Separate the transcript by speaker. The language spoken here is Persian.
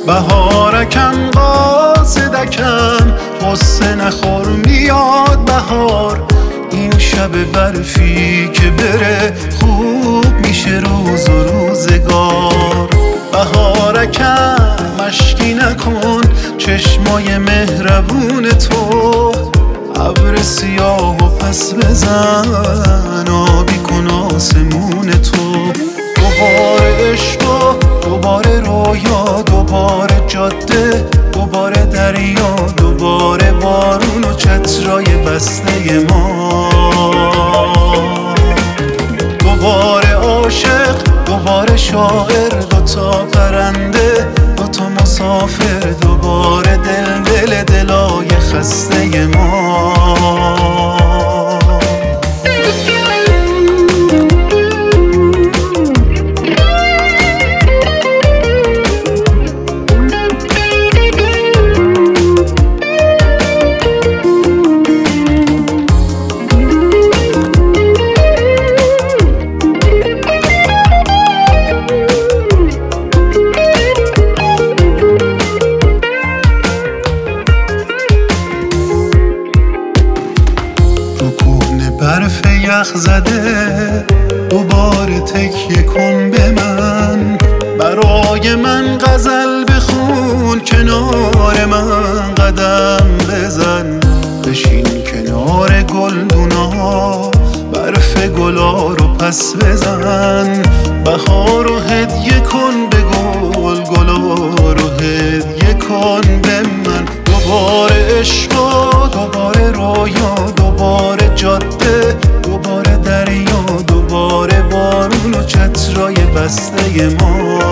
Speaker 1: بهارکم قاصدکم قصه نخور میاد بهار. این شب برفی که بره خوب میشه روز و روزگار. بهارکم مشکی نکن چشمای مهربون تو، ابر سیاه و پس بزن آبی کن آسمون تو. دوباره عشق و دوباره رویا، دوباره جاده، دوباره دریا، دوباره بارون و چترای بسته ما. دوباره عاشق، دوباره شاعر، دوتا پرنده، دوتا مسافر، دوباره دل دلای خسته ما. برف یخ زده دوباره تکیه کن به من، برای من غزل بخون کنار من قدم بزن. بشین کنار گلدونا برف گلا رو پس بزن. بهار رو هدیه کن به گل، گلا رو هدیه کن به من. دوباره عشق و دوباره رویا، دوباره جاده، دوباره دریا، دوباره بارون و چترای بسته ما.